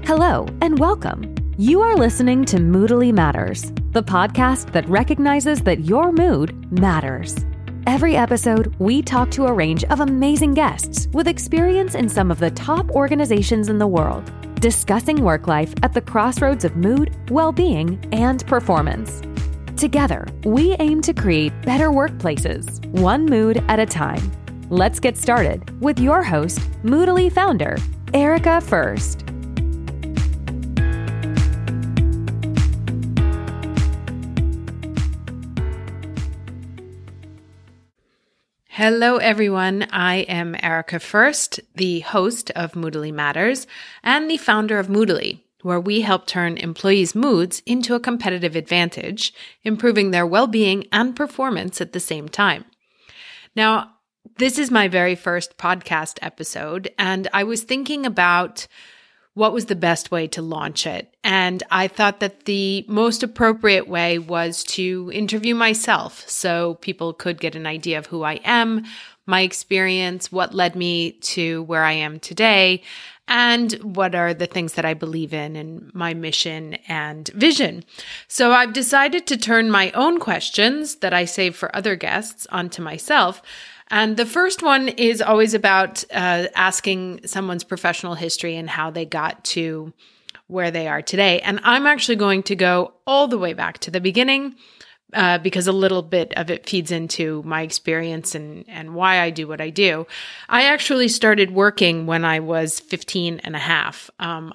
Hello and welcome. You are listening to Moodily Matters, the podcast that recognizes that your mood matters. Every episode, we talk to a range of amazing guests with experience in some of the top organizations in the world, discussing work life at the crossroads of mood, well-being, and performance. Together, we aim to create better workplaces, one mood at a time. Let's get started with your host, Moodily founder, Erica Furst. Hello, everyone. I am Erica Furst, the host of Moodily Matters and the founder of Moodily, where we help turn employees' moods into a competitive advantage, improving their well-being and performance at the same time. Now, this is my very first podcast episode, and I was thinking about what was the best way to launch it. And I thought that the most appropriate way was to interview myself so people could get an idea of who I am, my experience, what led me to where I am today, and what are the things that I believe in and my mission and vision. So I've decided to turn my own questions that I save for other guests onto myself. And the first one is always about asking someone's professional history and how they got to where they are today. And I'm actually going to go all the way back to the beginning because a little bit of it feeds into my experience and why I do what I do. I actually started working when I was 15 and a half.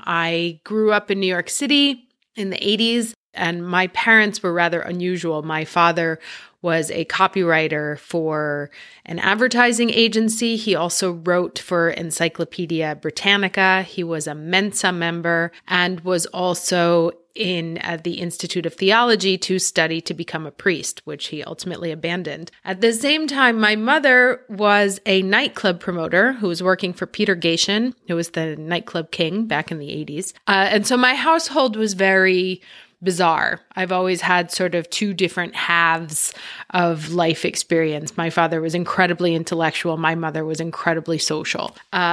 I grew up in New York City in the 80s, and my parents were rather unusual. My father was a copywriter for an advertising agency. He also wrote for Encyclopedia Britannica. He was a Mensa member and was also in the Institute of Theology to study to become a priest, which he ultimately abandoned. At the same time, my mother was a nightclub promoter who was working for Peter Gatien, who was the nightclub king back in the 80s. And so my household was very bizarre. I've always had sort of two different halves of life experience. My father was incredibly intellectual. My mother was incredibly social.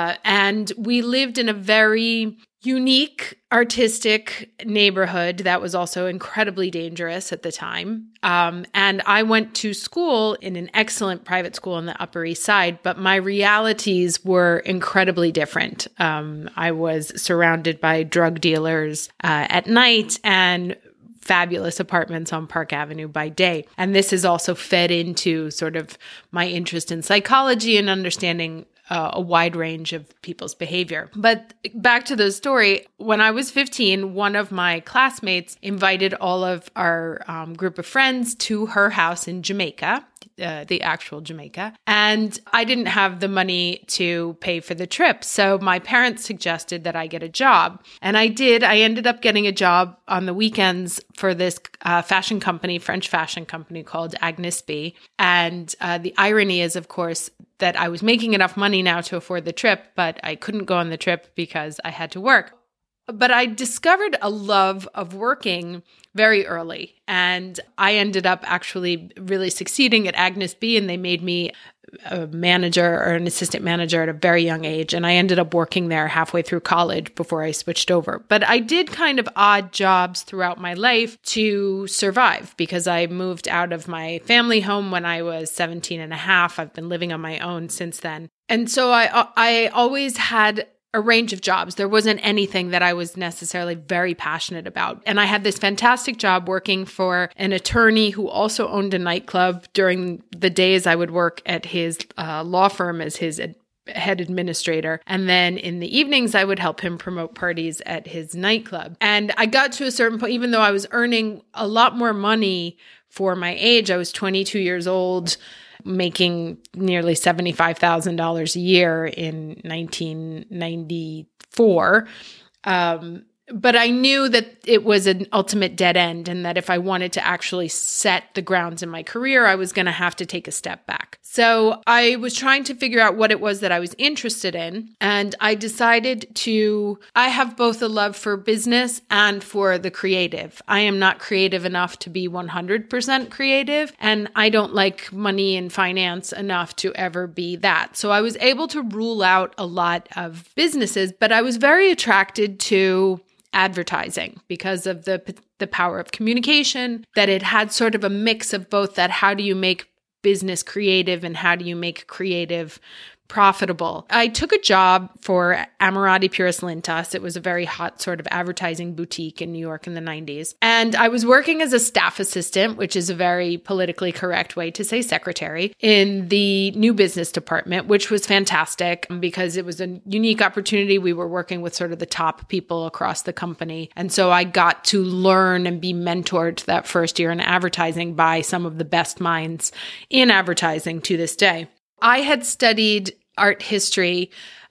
And we lived in a very unique, artistic neighborhood that was also incredibly dangerous at the time. And I went to school in an excellent private school on the Upper East Side, but my realities were incredibly different. I was surrounded by drug dealers at night and fabulous apartments on Park Avenue by day. And this has also fed into sort of my interest in psychology and understanding a wide range of people's behavior. But back to the story, when I was 15, one of my classmates invited all of our group of friends to her house in Jamaica, the actual Jamaica. And I didn't have the money to pay for the trip. So my parents suggested that I get a job. And I did. I ended up getting a job on the weekends for this fashion company, French fashion company called Agnes B. And the irony is, of course, that I was making enough money now to afford the trip, but I couldn't go on the trip because I had to work. But I discovered a love of working very early, and I ended up actually really succeeding at Agnes B, and they made me a manager or an assistant manager at a very young age, and I ended up working there halfway through college before I switched over. But I did kind of odd jobs throughout my life to survive because I moved out of my family home when I was 17 and a half. I've been living on my own since then. And so I always had a range of jobs. There wasn't anything that I was necessarily very passionate about. And I had this fantastic job working for an attorney who also owned a nightclub. During the days I would work at his law firm as his head administrator. And then in the evenings, I would help him promote parties at his nightclub. And I got to a certain point, even though I was earning a lot more money for my age, I was 22 years old, making nearly $75,000 a year in 1994. But I knew that it was an ultimate dead end and that if I wanted to actually set the grounds in my career, I was going to have to take a step back. So I was trying to figure out what it was that I was interested in. And I decided I have both a love for business and for the creative. I am not creative enough to be 100% creative, and I don't like money and finance enough to ever be that. So I was able to rule out a lot of businesses, but I was very attracted to advertising because of the power of communication, that it had sort of a mix of both that how do you make business creative and how do you make creative profitable. I took a job for Ammirati Puris Lintas. It was a very hot sort of advertising boutique in New York in the 90s. And I was working as a staff assistant, which is a very politically correct way to say secretary, in the new business department, which was fantastic because it was a unique opportunity. We were working with sort of the top people across the company. And so I got to learn and be mentored that first year in advertising by some of the best minds in advertising to this day. I had studied art history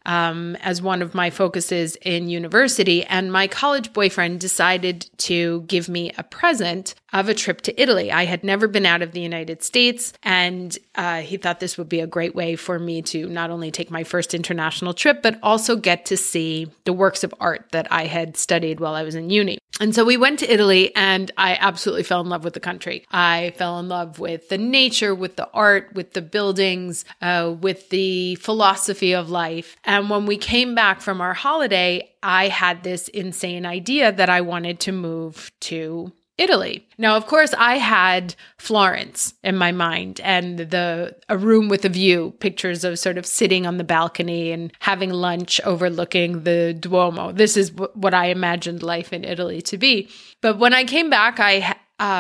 as one of my focuses in university, and my college boyfriend decided to give me a present of a trip to Italy. I had never been out of the United States, and he thought this would be a great way for me to not only take my first international trip, but also get to see the works of art that I had studied while I was in uni. And so we went to Italy, and I absolutely fell in love with the country. I fell in love with the nature, with the art, with the buildings, with the philosophy of life. And when we came back from our holiday, I had this insane idea that I wanted to move to Italy. Now, of course, I had Florence in my mind and a room with a view, pictures of sort of sitting on the balcony and having lunch overlooking the Duomo. This is what I imagined life in Italy to be. But when I came back, I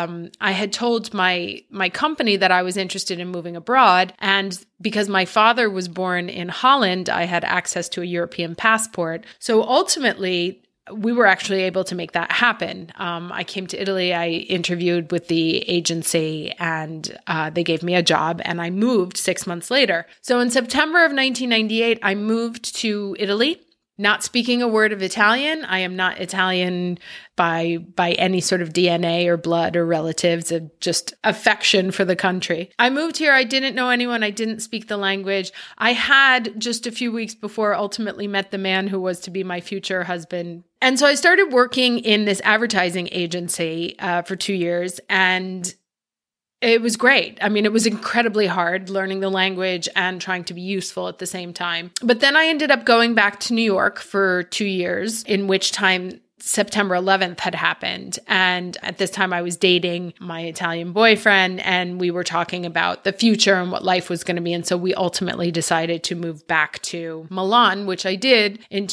had told my company that I was interested in moving abroad. And because my father was born in Holland, I had access to a European passport. So ultimately, we were actually able to make that happen. I came to Italy, I interviewed with the agency, and they gave me a job, and I moved 6 months later. So in September of 1998, I moved to Italy, not speaking a word of Italian. I am not Italian by any sort of DNA or blood or relatives, of just affection for the country. I moved here. I didn't know anyone. I didn't speak the language. I had just a few weeks before ultimately met the man who was to be my future husband. And so I started working in this advertising agency for 2 years, and it was great. I mean, it was incredibly hard learning the language and trying to be useful at the same time. But then I ended up going back to New York for 2 years, in which time September 11th had happened. And at this time I was dating my Italian boyfriend, and we were talking about the future and what life was going to be. And so we ultimately decided to move back to Milan, which I did in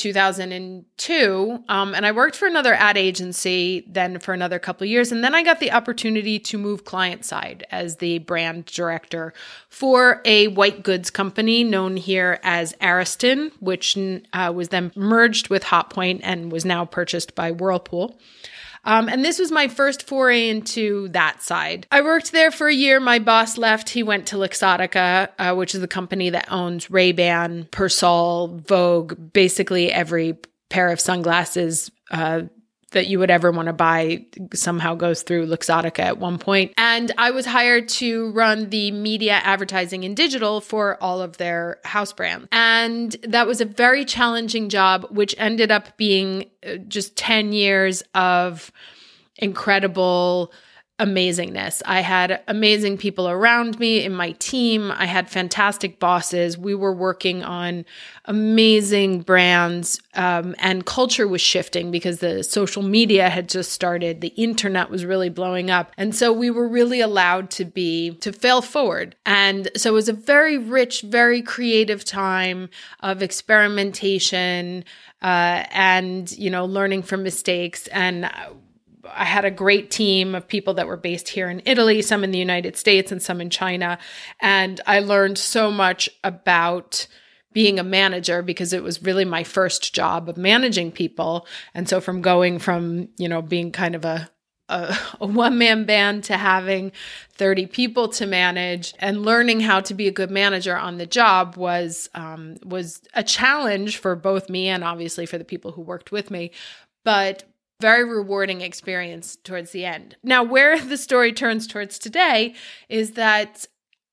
2002. And I worked for another ad agency then for another couple of years. And then I got the opportunity to move client side as the brand director for a white goods company known here as Ariston, which was then merged with Hotpoint and was now purchased by Whirlpool. And this was my first foray into that side. I worked there for a year. My boss left. He went to Luxottica, which is the company that owns Ray-Ban, Persol, Vogue, basically every pair of sunglasses that you would ever want to buy somehow goes through Luxottica at one point. And I was hired to run the media, advertising, and digital for all of their house brands. And that was a very challenging job, which ended up being just 10 years of incredible amazingness. I had amazing people around me in my team. I had fantastic bosses. We were working on amazing brands, and culture was shifting because the social media had just started. The internet was really blowing up. And so we were really allowed to fail forward. And so it was a very rich, very creative time of experimentation, and, learning from mistakes. And I had a great team of people that were based here in Italy, some in the United States and some in China. And I learned so much about being a manager because it was really my first job of managing people. And so from going from, being kind of a one-man band to having 30 people to manage, and learning how to be a good manager on the job was a challenge for both me and obviously for the people who worked with me. But very rewarding experience towards the end. Now, where the story turns towards today is that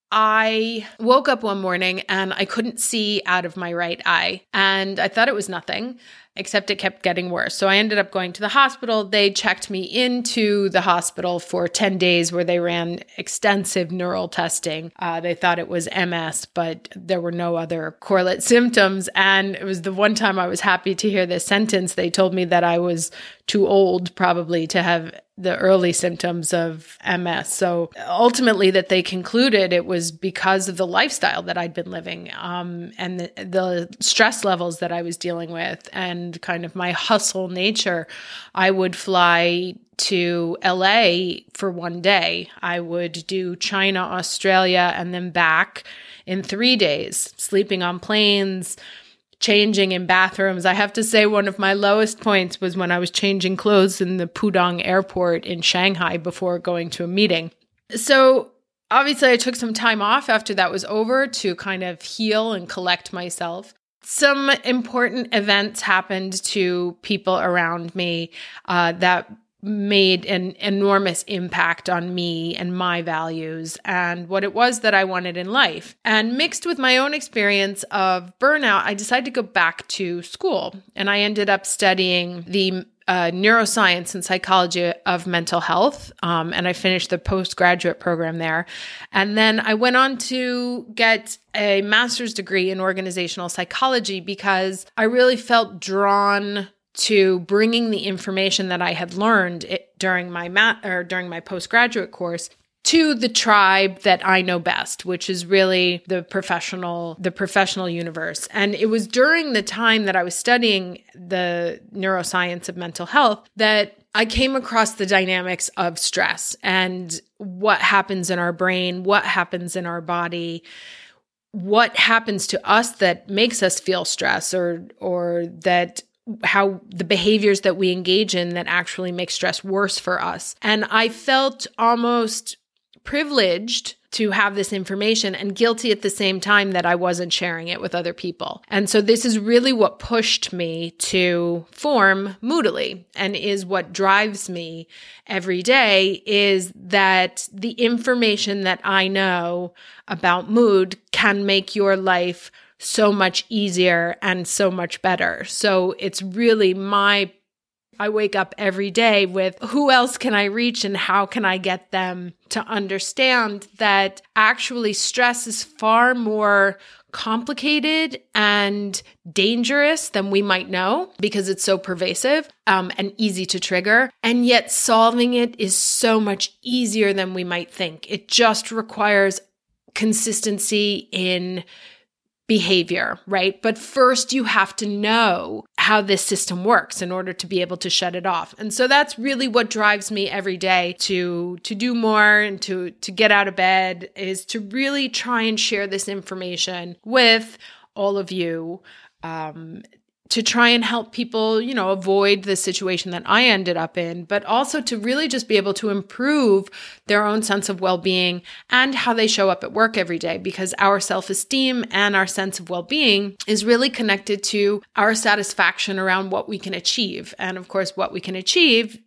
I woke up one morning and I couldn't see out of my right eye. And I thought it was nothing, except it kept getting worse. So I ended up going to the hospital. They checked me into the hospital for 10 days where they ran extensive neural testing. They thought it was MS, but there were no other correlate symptoms. And it was the one time I was happy to hear this sentence. They told me that I was too old probably to have the early symptoms of MS. So ultimately that they concluded it was because of the lifestyle that I'd been living, and the stress levels that I was dealing with and kind of my hustle nature. I would fly to LA for one day. I would do China, Australia, and then back in 3 days, sleeping on planes, changing in bathrooms. I have to say one of my lowest points was when I was changing clothes in the Pudong airport in Shanghai before going to a meeting. So obviously I took some time off after that was over to kind of heal and collect myself. Some important events happened to people around me that made an enormous impact on me and my values and what it was that I wanted in life. And mixed with my own experience of burnout, I decided to go back to school. And I ended up studying the neuroscience and psychology of mental health. And I finished the postgraduate program there. And then I went on to get a master's degree in organizational psychology because I really felt drawn to bringing the information that I had learned during my postgraduate course to the tribe that I know best, which is really the professional universe. And it was during the time that I was studying the neuroscience of mental health that I came across the dynamics of stress and what happens in our brain, what happens in our body, what happens to us that makes us feel stress or that how the behaviors that we engage in that actually make stress worse for us. And I felt almost privileged to have this information and guilty at the same time that I wasn't sharing it with other people. And so this is really what pushed me to form Moodily and is what drives me every day is that the information that I know about mood can make your life so much easier and so much better. So it's really I wake up every day with who else can I reach and how can I get them to understand that actually stress is far more complicated and dangerous than we might know because it's so pervasive and easy to trigger. And yet solving it is so much easier than we might think. It just requires consistency in behavior, right? But first you have to know how this system works in order to be able to shut it off. And so that's really what drives me every day to do more and to get out of bed is to really try and share this information with all of you, to try and help people, avoid the situation that I ended up in, but also to really just be able to improve their own sense of well-being and how they show up at work every day, because our self-esteem and our sense of well-being is really connected to our satisfaction around what we can achieve. And of course, what we can achieve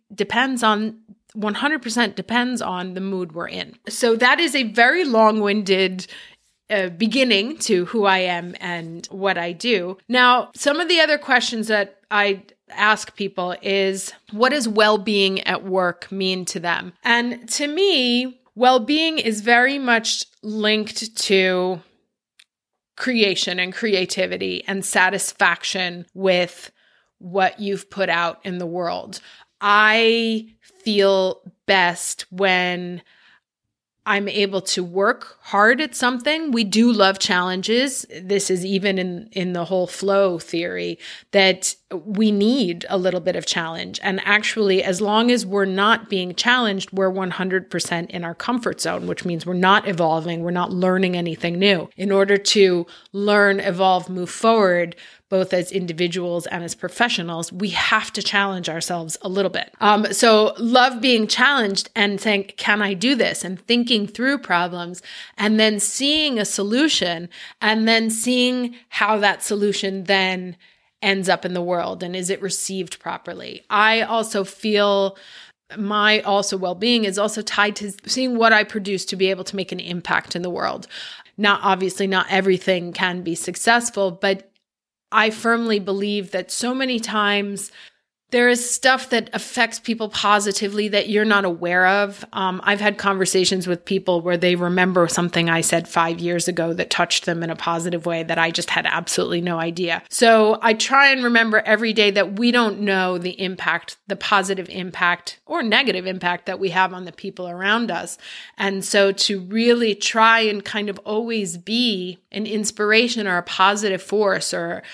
100% depends on the mood we're in. So that is a very long-winded beginning to who I am and what I do. Now, some of the other questions that I ask people is, what does well-being at work mean to them? And to me, well-being is very much linked to creation and creativity and satisfaction with what you've put out in the world. I feel best when I'm able to work hard at something. We do love challenges. This is even in the whole flow theory that we need a little bit of challenge. And actually, as long as we're not being challenged, we're 100% in our comfort zone, which means we're not evolving. We're not learning anything new. In order to learn, evolve, move forward, both as individuals and as professionals, we have to challenge ourselves a little bit. So love being challenged and saying, can I do this? And thinking through problems and then seeing a solution and then seeing how that solution then ends up in the world, and is it received properly? I also feel my also well-being is also tied to seeing what I produce to be able to make an impact in the world. Obviously not everything can be successful, but I firmly believe that so many times there is stuff that affects people positively that you're not aware of. I've had conversations with people where they remember something I said 5 years ago that touched them in a positive way that I just had absolutely no idea. So I try and remember every day that we don't know the impact, the positive impact or negative impact that we have on the people around us. And so to really try and kind of always be an inspiration or a positive force or,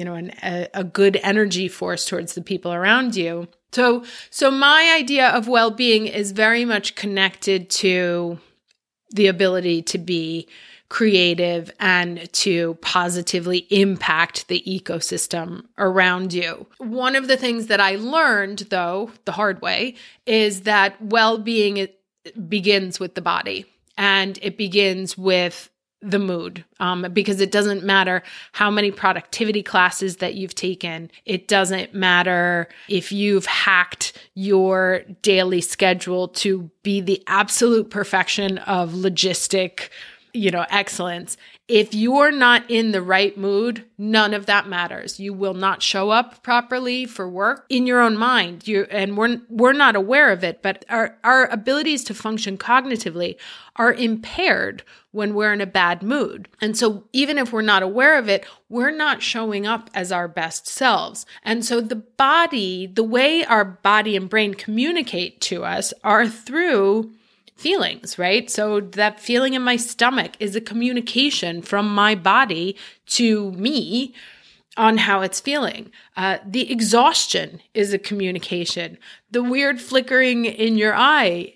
a good energy force towards the people around you. So my idea of well-being is very much connected to the ability to be creative and to positively impact the ecosystem around you. One of the things that I learned, though, the hard way, is that well-being begins with the body, and it begins with the mood, because it doesn't matter how many productivity classes that you've taken. It doesn't matter if you've hacked your daily schedule to be the absolute perfection of logistic, excellence. If you're not in the right mood, none of that matters. You will not show up properly for work in your own mind. And we're not aware of it, but our abilities to function cognitively are impaired when we're in a bad mood. And so even if we're not aware of it, we're not showing up as our best selves. And so the way our body and brain communicate to us are through feelings, right? So that feeling in my stomach is a communication from my body to me on how it's feeling. The exhaustion is a communication. The weird flickering in your eye,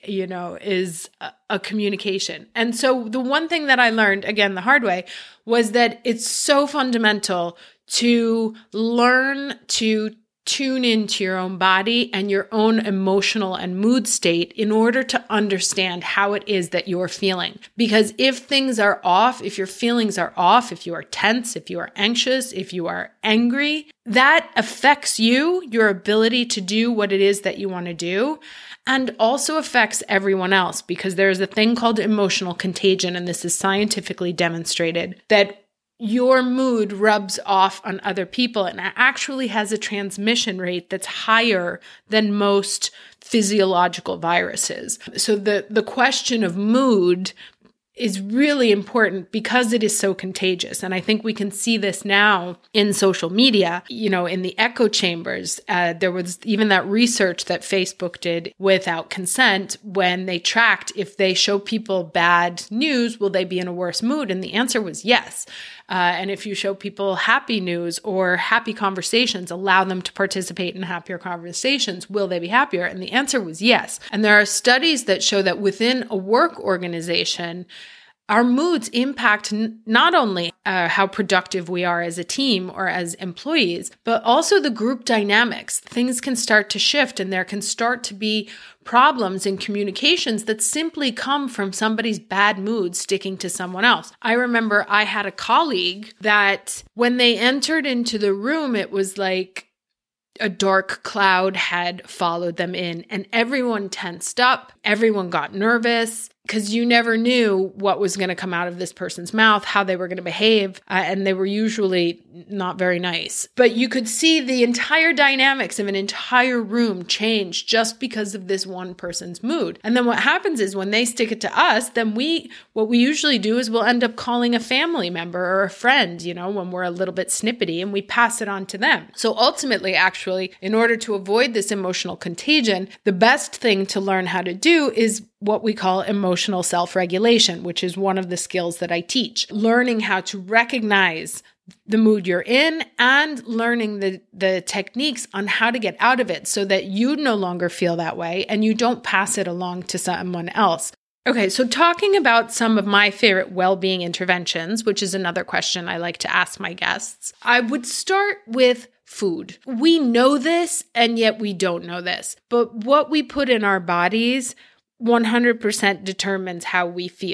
is a communication. And so the one thing that I learned, again, the hard way, was that it's so fundamental to learn to tune into your own body and your own emotional and mood state in order to understand how it is that you're feeling. Because if things are off, if your feelings are off, if you are tense, if you are anxious, if you are angry, that affects you, your ability to do what it is that you want to do, and also affects everyone else, because there's a thing called emotional contagion, and this is scientifically demonstrated, that your mood rubs off on other people and actually has a transmission rate that's higher than most physiological viruses. So the question of mood is really important because it is so contagious. And I think we can see this now in social media, in the echo chambers. There was even that research that Facebook did without consent when they tracked if they show people bad news, will they be in a worse mood? And the answer was yes. And if you show people happy news or happy conversations, allow them to participate in happier conversations, will they be happier? And the answer was yes. And there are studies that show that within a work organization, our moods impact not only how productive we are as a team or as employees, but also the group dynamics. Things can start to shift, and there can start to be problems in communications that simply come from somebody's bad mood sticking to someone else. I remember I had a colleague that when they entered into the room, it was like a dark cloud had followed them in, and everyone tensed up. Everyone got nervous because you never knew what was going to come out of this person's mouth, how they were going to behave, and they were usually not very nice. But you could see the entire dynamics of an entire room change just because of this one person's mood. And then what happens is when they stick it to us, then what we usually do is we'll end up calling a family member or a friend, when we're a little bit snippety, and we pass it on to them. So ultimately, actually, in order to avoid this emotional contagion, the best thing to learn how to do is what we call emotional self-regulation, which is one of the skills that I teach. Learning how to recognize the mood you're in and learning the techniques on how to get out of it so that you no longer feel that way and you don't pass it along to someone else. Okay, so talking about some of my favorite well-being interventions, which is another question I like to ask my guests, I would start with food. We know this, and yet we don't know this. But what we put in our bodies 100% determines how we feel.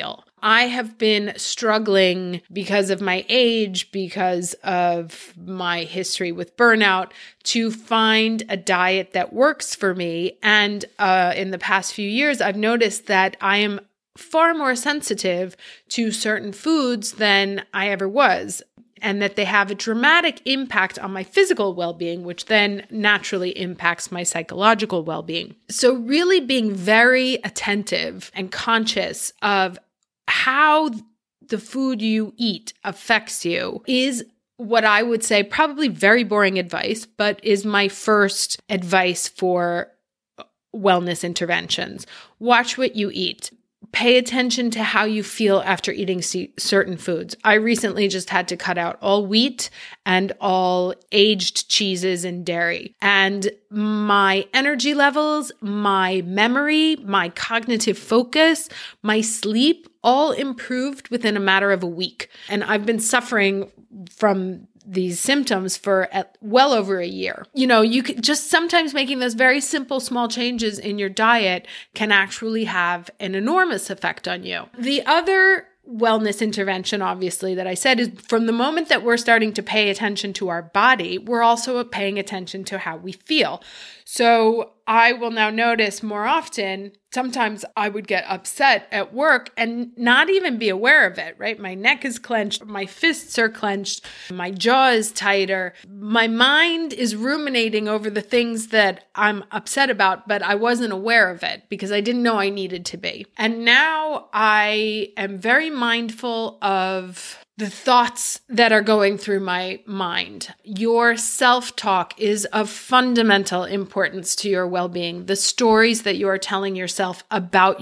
I have been struggling because of my age, because of my history with burnout, to find a diet that works for me. And in the past few years, I've noticed that I am far more sensitive to certain foods than I ever was, and that they have a dramatic impact on my physical well-being, which then naturally impacts my psychological well-being. So really being very attentive and conscious of how the food you eat affects you is what I would say probably very boring advice, but is my first advice for wellness interventions. Watch what you eat. Pay attention to how you feel after eating certain foods. I recently just had to cut out all wheat and all aged cheeses and dairy. And my energy levels, my memory, my cognitive focus, my sleep all improved within a matter of a week. And I've been suffering from these symptoms for well over a year. You could just sometimes making those very simple, small changes in your diet can actually have an enormous effect on you. The other wellness intervention, obviously, that I said is from the moment that we're starting to pay attention to our body, we're also paying attention to how we feel. So I will now notice more often, sometimes I would get upset at work and not even be aware of it, right? My neck is clenched, my fists are clenched, my jaw is tighter. My mind is ruminating over the things that I'm upset about, but I wasn't aware of it because I didn't know I needed to be. And now I am very mindful of the thoughts that are going through my mind. Your self-talk is of fundamental importance to your well-being. The stories that you are telling yourself, about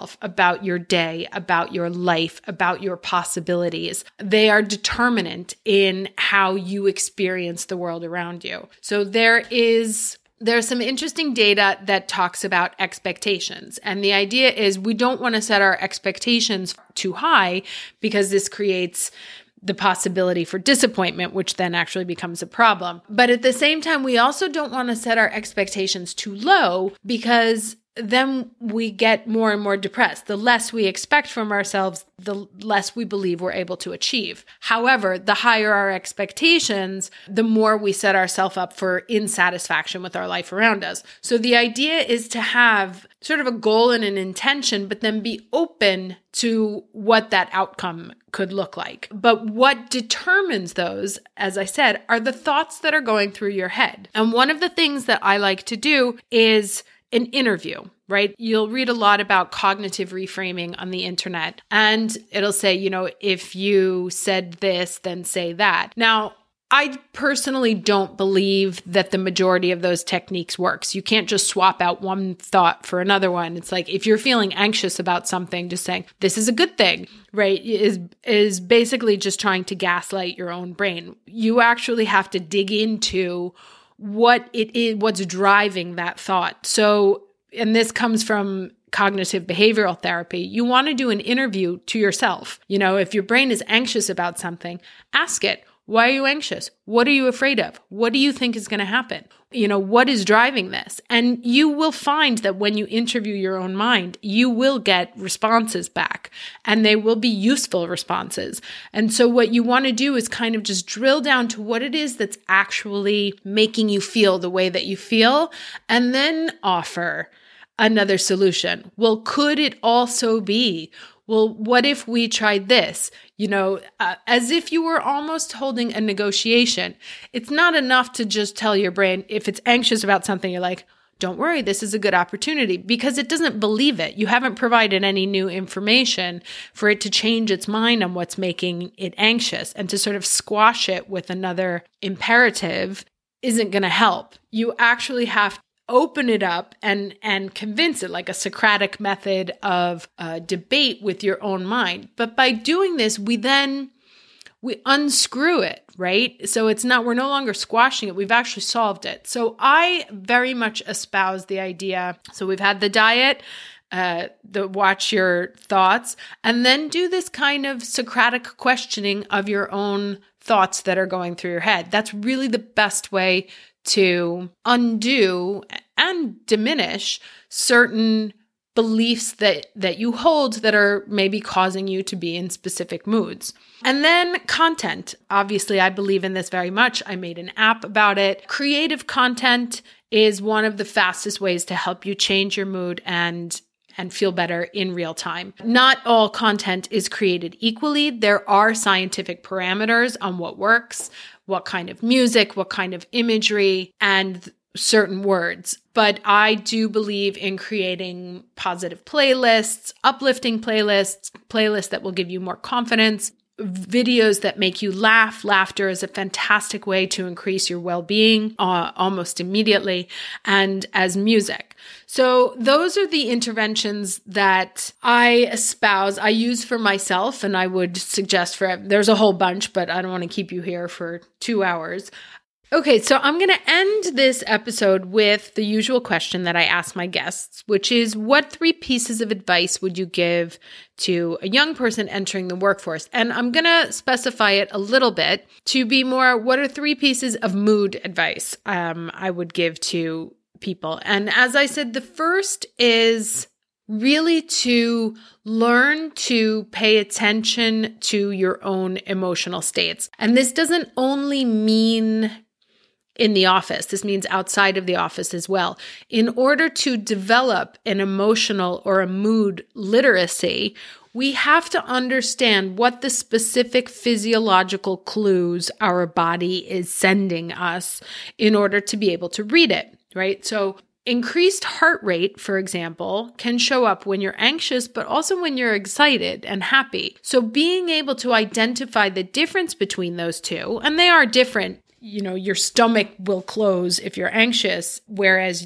your day, about your life, about your possibilities, they are determinant in how you experience the world around you. So there's some interesting data that talks about expectations. And the idea is we don't want to set our expectations too high because this creates the possibility for disappointment, which then actually becomes a problem. But at the same time, we also don't want to set our expectations too low because then we get more and more depressed. The less we expect from ourselves, the less we believe we're able to achieve. However, the higher our expectations, the more we set ourselves up for insatisfaction with our life around us. So the idea is to have sort of a goal and an intention, but then be open to what that outcome could look like. But what determines those, as I said, are the thoughts that are going through your head. And one of the things that I like to do is an interview, right? You'll read a lot about cognitive reframing on the internet, and it'll say, if you said this, then say that. Now, I personally don't believe that the majority of those techniques works. You can't just swap out one thought for another one. It's like if you're feeling anxious about something, just saying, this is a good thing, right, is basically just trying to gaslight your own brain. You actually have to dig into what it is, what's driving that thought. So, and this comes from cognitive behavioral therapy. You want to do an interview to yourself. If your brain is anxious about something, ask it, why are you anxious? What are you afraid of? What do you think is going to happen? What is driving this? And you will find that when you interview your own mind, you will get responses back, and they will be useful responses. And so what you want to do is kind of just drill down to what it is that's actually making you feel the way that you feel, and then offer another solution. Well, could it also be, well, what if we tried this? As if you were almost holding a negotiation. It's not enough to just tell your brain, if it's anxious about something, you're like, don't worry, this is a good opportunity, because it doesn't believe it. You haven't provided any new information for it to change its mind on what's making it anxious, and to sort of squash it with another imperative isn't going to help. You actually have to open it up and convince it, like a Socratic method of debate with your own mind. But by doing this, we unscrew it, right? So we're no longer squashing it. We've actually solved it. So I very much espouse the idea. So we've had the diet, the watch your thoughts, and then do this kind of Socratic questioning of your own thoughts that are going through your head. That's really the best way to undo and diminish certain beliefs that you hold that are maybe causing you to be in specific moods. And then content. Obviously, I believe in this very much. I made an app about it. Creative content is one of the fastest ways to help you change your mood and feel better in real time. Not all content is created equally. There are scientific parameters on what works, what kind of music, what kind of imagery, and certain words. But I do believe in creating positive playlists, uplifting playlists that will give you more confidence, videos that make you laugh. Laughter is a fantastic way to increase your well-being almost immediately, and as music. So those are the interventions that I espouse, I use for myself, and I would suggest there's a whole bunch, but I don't want to keep you here for 2 hours. Okay, so I'm going to end this episode with the usual question that I ask my guests, which is, what 3 pieces of advice would you give to a young person entering the workforce? And I'm going to specify it a little bit to be more, what are 3 pieces of mood advice I would give to people? And as I said, the first is really to learn to pay attention to your own emotional states. And this doesn't only mean in the office. This means outside of the office as well. In order to develop an emotional or a mood literacy, we have to understand what the specific physiological clues our body is sending us in order to be able to read it, right? So increased heart rate, for example, can show up when you're anxious, but also when you're excited and happy. So being able to identify the difference between those two, and they are different. Your stomach will close if you're anxious, whereas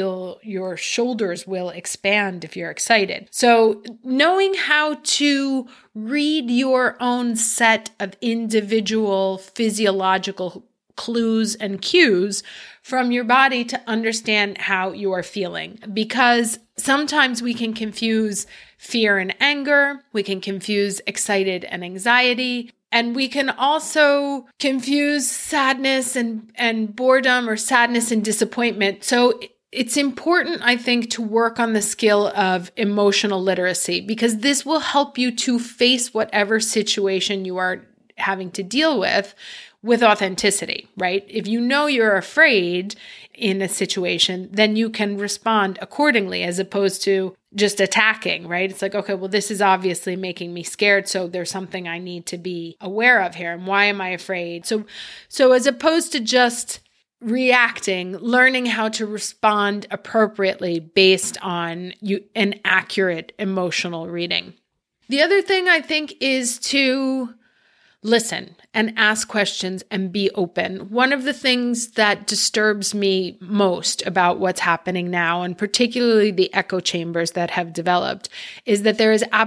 your shoulders will expand if you're excited. So knowing how to read your own set of individual physiological clues and cues from your body to understand how you are feeling. Because sometimes we can confuse fear and anger. We can confuse excited and anxiety. And we can also confuse sadness and boredom, or sadness and disappointment. So it's important, I think, to work on the skill of emotional literacy, because this will help you to face whatever situation you are having to deal with authenticity, right? If you know you're afraid in a situation, then you can respond accordingly as opposed to just attacking, right? It's like, okay, well, this is obviously making me scared, so there's something I need to be aware of here. And why am I afraid? So as opposed to just reacting, learning how to respond appropriately based on an accurate emotional reading. The other thing I think is to listen and ask questions and be open. One of the things that disturbs me most about what's happening now, and particularly the echo chambers that have developed, is that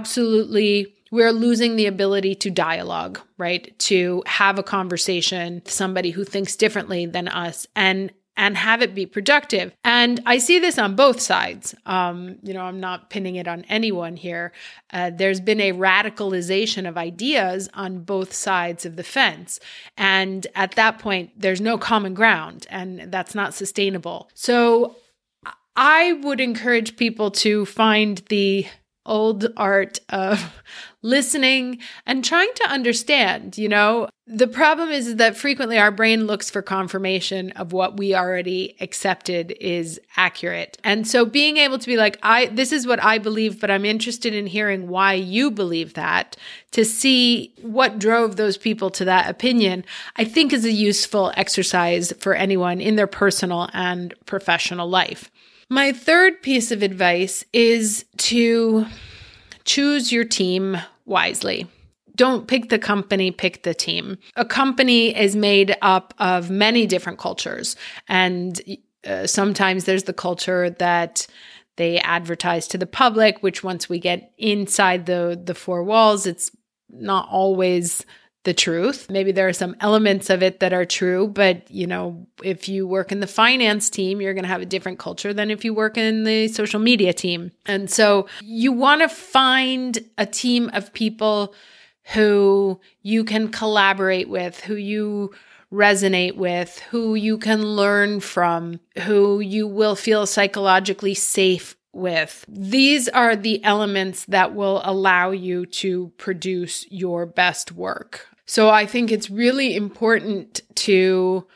we're losing the ability to dialogue, right? To have a conversation with somebody who thinks differently than us and have it be productive. And I see this on both sides. I'm not pinning it on anyone here. There's been a radicalization of ideas on both sides of the fence. And at that point, there's no common ground, and that's not sustainable. So I would encourage people to find the old art of listening and trying to understand. The problem is that frequently our brain looks for confirmation of what we already accepted is accurate. And so being able to be like, this is what I believe, but I'm interested in hearing why you believe that, to see what drove those people to that opinion, I think is a useful exercise for anyone in their personal and professional life. My third piece of advice is to choose your team wisely. Don't pick the company, pick the team. A company is made up of many different cultures. And sometimes there's the culture that they advertise to the public, which once we get inside the 4 walls, it's not always the truth. Maybe there are some elements of it that are true, but if you work in the finance team, you're going to have a different culture than if you work in the social media team. And so you want to find a team of people who you can collaborate with, who you resonate with, who you can learn from, who you will feel psychologically safe with. These are the elements that will allow you to produce your best work. So I think it's really important to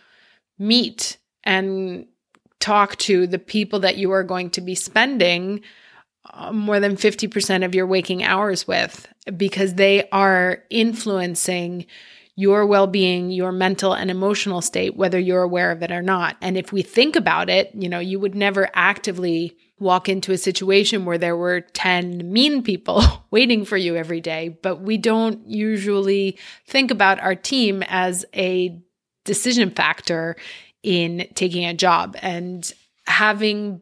meet and talk to the people that you are going to be spending more than 50% of your waking hours with, because they are influencing your well-being, your mental and emotional state, whether you're aware of it or not. And if we think about it, you would never actively walk into a situation where there were 10 mean people waiting for you every day, but we don't usually think about our team as a decision factor in taking a job. And having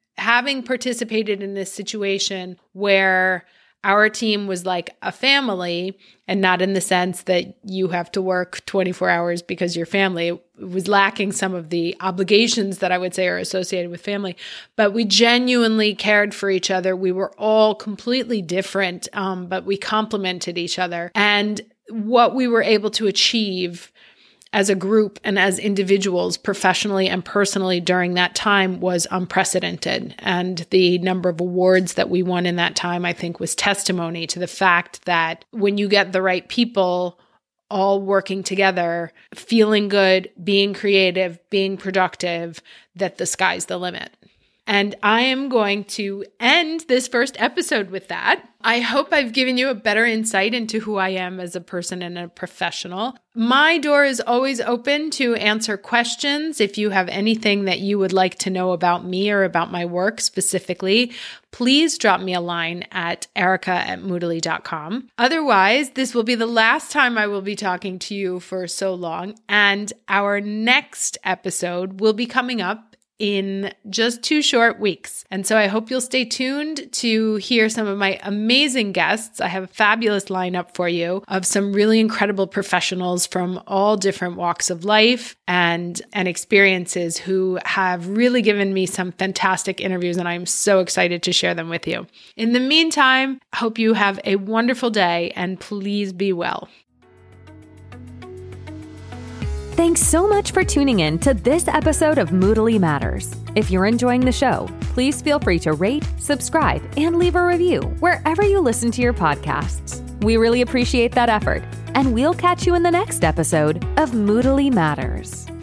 participated in this situation where our team was like a family, and not in the sense that you have to work 24 hours because you're family. It was lacking some of the obligations that I would say are associated with family, but we genuinely cared for each other. We were all completely different, but we complemented each other. And what we were able to achieve as a group and as individuals, professionally and personally during that time was unprecedented. And the number of awards that we won in that time, I think, was testimony to the fact that when you get the right people all working together, feeling good, being creative, being productive, that the sky's the limit. And I am going to end this first episode with that. I hope I've given you a better insight into who I am as a person and a professional. My door is always open to answer questions. If you have anything that you would like to know about me or about my work specifically, please drop me a line at erica@moodily.com. Otherwise, this will be the last time I will be talking to you for so long. And our next episode will be coming up in just 2 short weeks. And so I hope you'll stay tuned to hear some of my amazing guests. I have a fabulous lineup for you of some really incredible professionals from all different walks of life and experiences who have really given me some fantastic interviews, and I'm so excited to share them with you. In the meantime, I hope you have a wonderful day, and please be well. Thanks so much for tuning in to this episode of Moodily Matters. If you're enjoying the show, please feel free to rate, subscribe, and leave a review wherever you listen to your podcasts. We really appreciate that effort, and we'll catch you in the next episode of Moodily Matters.